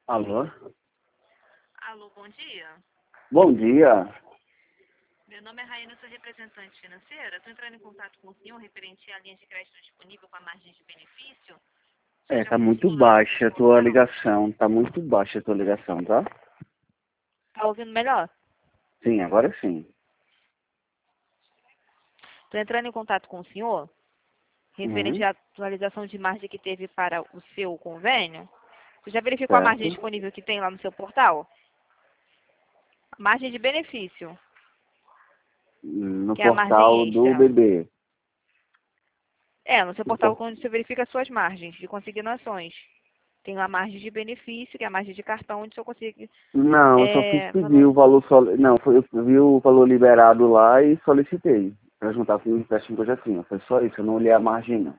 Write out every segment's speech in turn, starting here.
Alô? Alô, bom dia. Bom dia. Meu nome é Raina, sou representante financeira. Estou entrando em contato com o senhor referente à linha de crédito disponível com a margem de benefício. O senhor já Tá muito conseguiu lá no baixa a nosso tua portal? ligação. Tá muito baixa a tua ligação, tá? Tá ouvindo melhor? Sim, agora sim. Estou entrando em contato com o senhor referente Uhum. à atualização de margem que teve para o seu convênio. Você já verificou a margem Certo. disponível que tem lá no seu portal? A margem de benefício, No que é a portal margem do extra. bebê. No seu No portal por... onde você verifica as suas margens de consignações. Tem lá a margem de benefício, que é a margem de cartão, onde o senhor consegue Não, eu só fiz pedir valor. o valor Não, foi, eu vi o valor liberado lá e solicitei. Pra juntar com o empréstimo que eu já tinha. Foi só isso, eu não olhei a margem não.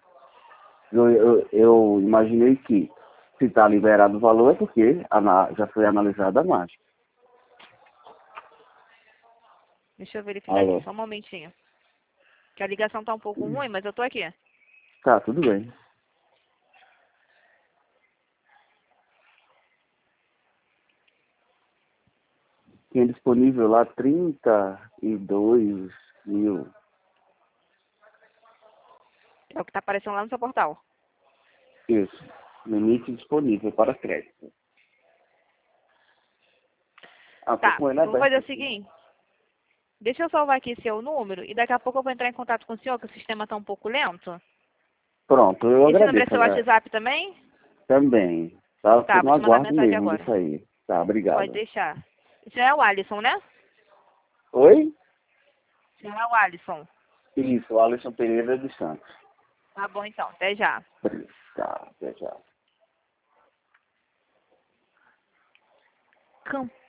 Eu imaginei que se tá liberado o valor é porque já foi analisada a margem. Deixa eu verificar aqui, Alô? só um momentinho. Que a ligação tá um pouco ruim, mas eu tô aqui. Tá, tudo bem. Tinha disponível lá 32 mil. É o que tá aparecendo lá no seu portal. Isso. Limite disponível para crédito. Ah, tô Tá, com ele eu vou fazer aberto o aqui. seguinte. Deixa eu salvar aqui seu número e daqui a pouco eu vou entrar em contato com o senhor, que o sistema tá um pouco lento. Pronto, eu Esse número é agradeço seu WhatsApp também? também. Tá? Tá, Fico vou no te mandar aguardo mensagem mesmo agora. disso aí. Tá, Pode obrigado. deixar. Esse é o Alisson, né? Oi? Esse é o Alisson. Isso, Alisson Pereira dos Santos. Tá bom então, até já. Tá, até já.